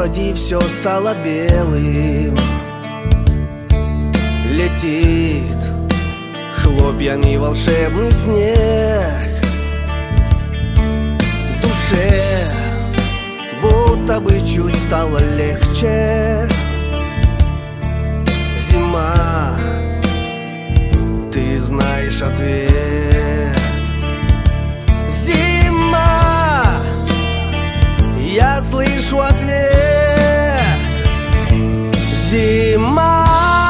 холоде все стало белым. Летит хлопьями волшебный снег. Душе будто бы чуть стало легче. Зима, ты знаешь ответ. Зима, я слышу ответ. Зима,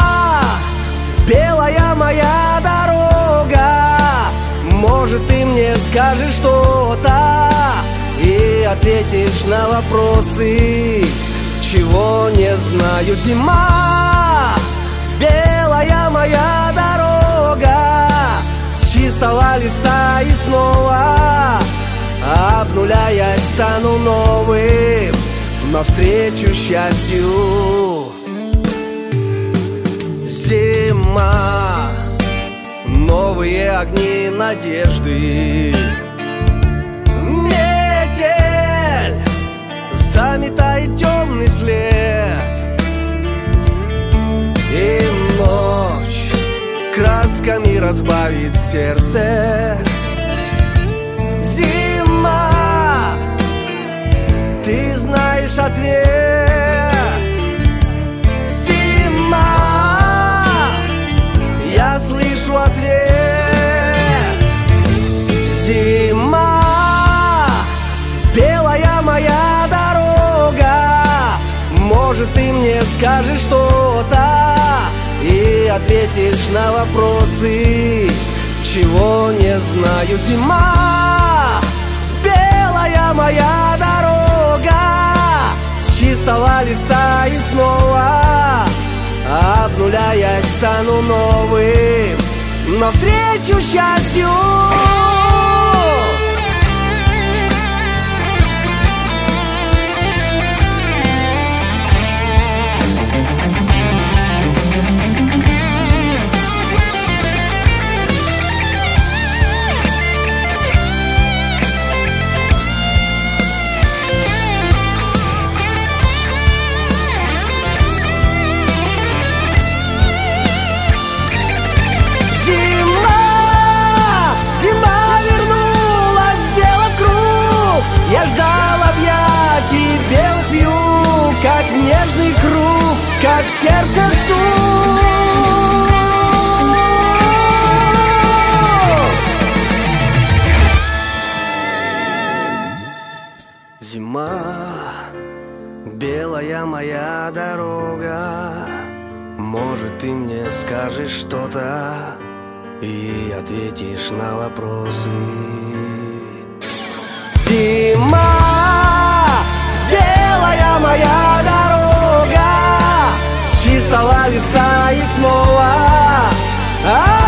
белая моя дорога. Может, ты мне скажешь что-то и ответишь на вопросы, чего не знаю. Зима, белая моя дорога, с чистого листа и снова обнуляясь стану новым, навстречу счастью. Зима, новые огни надежды. Метель заметает темный след, и ночь красками разбавит сердце. Зима, ты знаешь ответ. Зима, я слышу ответ. Зима, белая моя дорога. Может, ты мне скажешь что-то и ответишь на вопросы, чего не знаю. Зима, белая моя дорога, с чистого листа и снова обнуляясь стану новым, навстречу счастью. Я ждал объятий белых вьюг, как нежный круг, как в сердце стук. Зима, белая моя дорога. Может, ты мне скажешь что-то и ответишь на вопросы. Зима, белая моя дорога, с чистого листа и снова